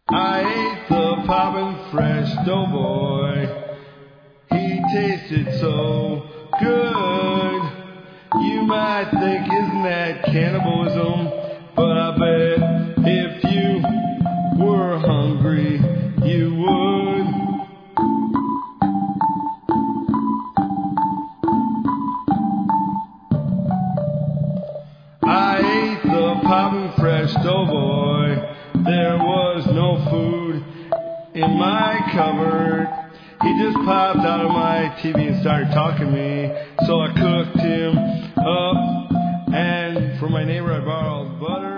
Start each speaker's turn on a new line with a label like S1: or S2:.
S1: I ate the poppin' fresh Doughboy. He tasted so good. You might think, isn't that cannibalism? But I bet if you were hungry, you would. I ate the poppin' fresh Doughboy. There was no food in my cupboard. He just popped out of my TV and started talking to me. So I cooked him up, and from my neighbor I borrowed butter.